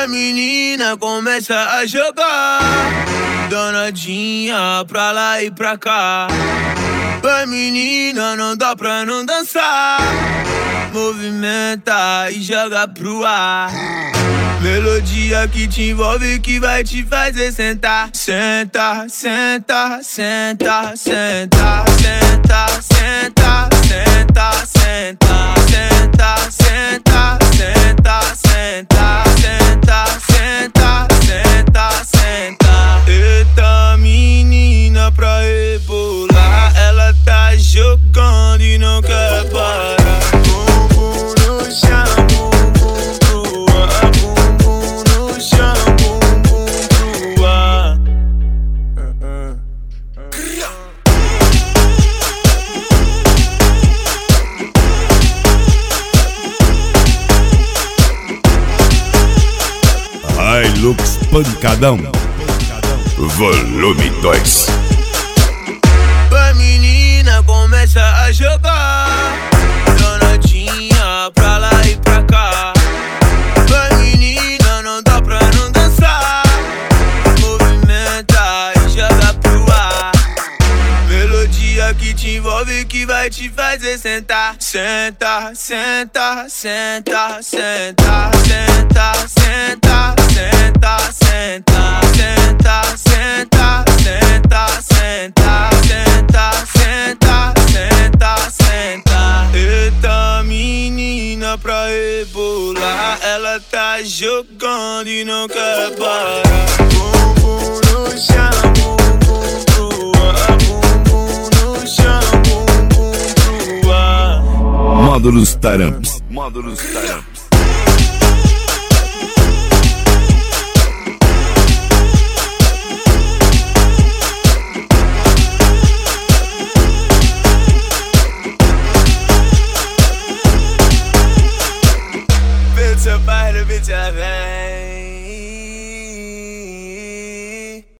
A menina começa a jogar, danadinha pra lá e pra cá. A menina não dá pra não dançar, movimenta e joga pro ar. Melodia que te envolve, que vai te fazer sentar. Senta, senta, senta, senta, senta, senta, senta, senta, senta, senta, senta, senta, senta, senta, senta, senta. Eita menina pra rebolar, ela tá jogando e não quer parar. Bumbum no chão, bumbum pro ar, bumbum no chão, bumbum pro ar. Hilux Pancadão Volume 2. A menina começa a jogar, danadinha pra lá e pra cá. A menina não dá pra não dançar, movimenta e joga pro ar. Melodia que te envolve, que vai te fazer sentar. Senta, senta, senta, senta, senta, senta, senta, senta, senta, senta, senta, senta, senta, senta, senta, senta. Eita menina pra rebolar, ela tá jogando e não quer parar. Bumbum no chão, bumbum pro ar, bumbum no chão, bumbum pro ar. Módulos Taramps. Módulos Taramps. Bitch, a bite, bitch, a vem.